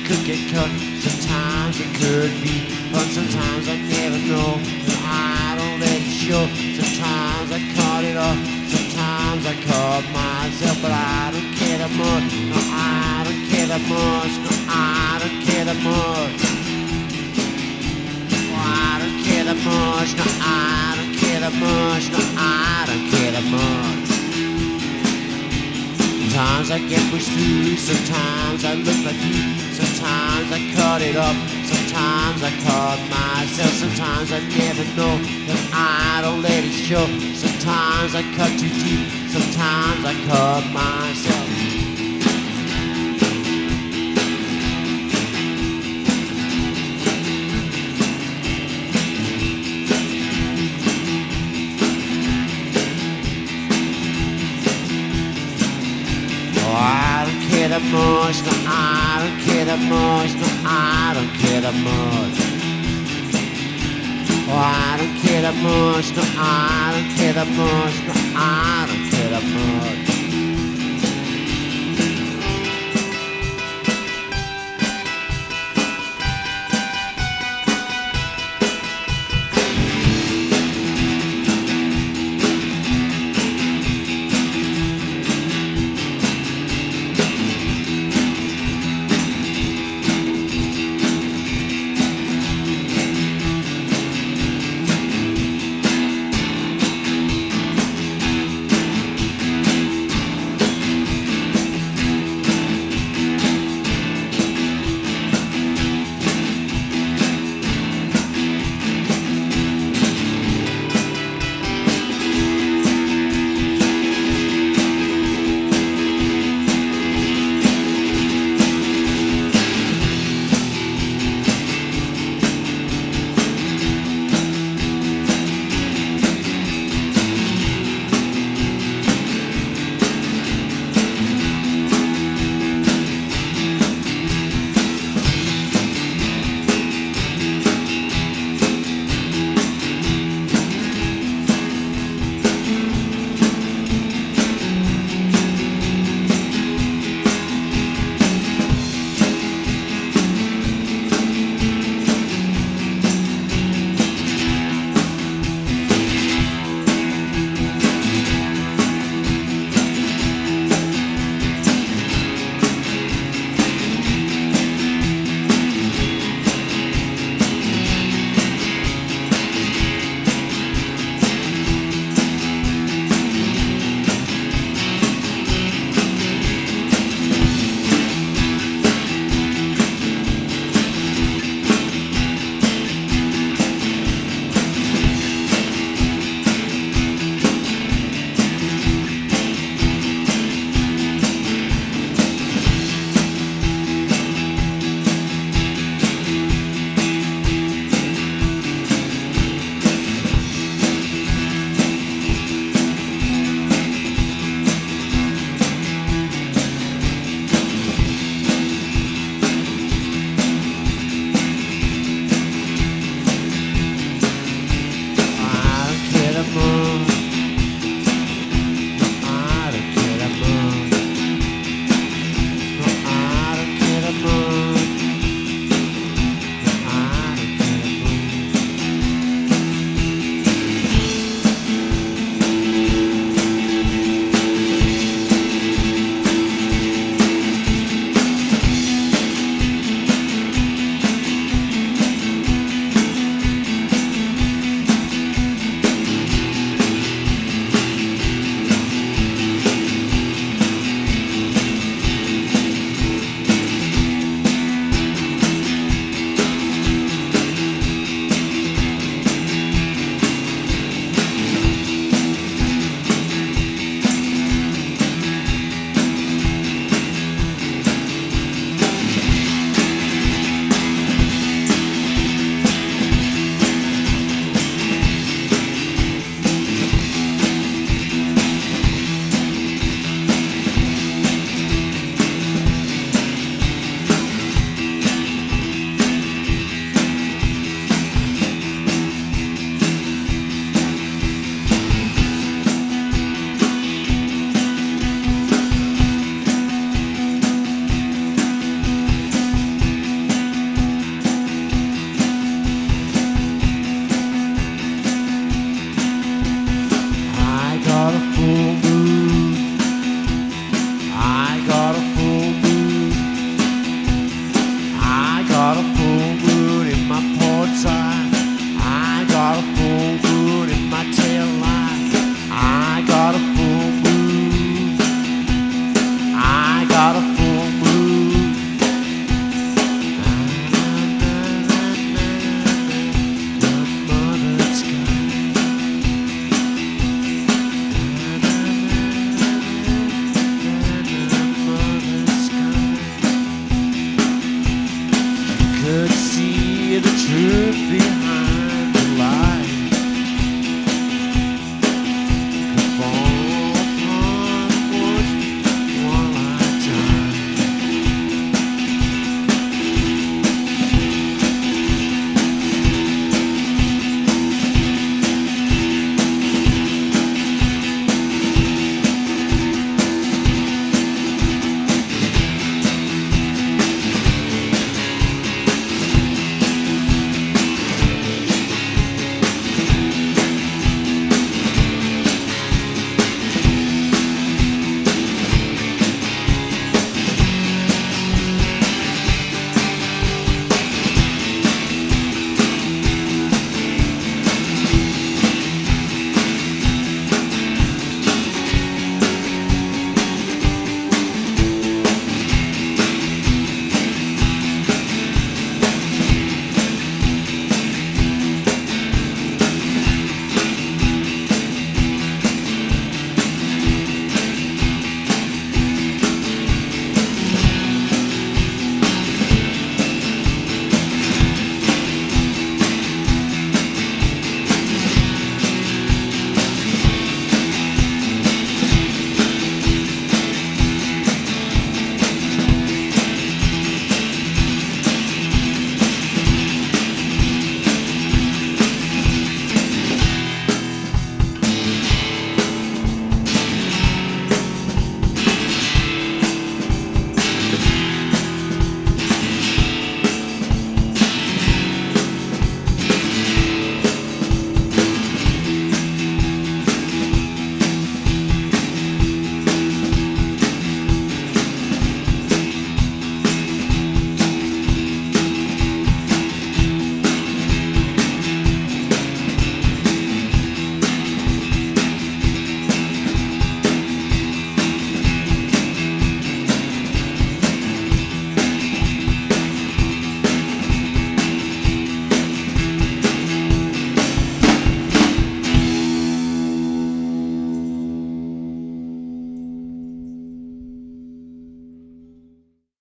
could get cut, sometimes it could be fun, sometimes I never know, and I don't let it show. Sometimes I cut it off, sometimes I cut myself, but I don't care that much. No, I don't care that much. No, I don't care that much. No, I don't care that much. No, I don't care that much. No, I don't care that much. Sometimes I get pushed through, sometimes I look like you, sometimes I cut it up, sometimes I cut myself, sometimes I never know, but I don't let it show. Sometimes I cut too deep, sometimes I cut myself. I don't care that much, no, I don't care that much, no, I don't care that much. Oh, I don't care that much, no, I don't care that much, no, I don't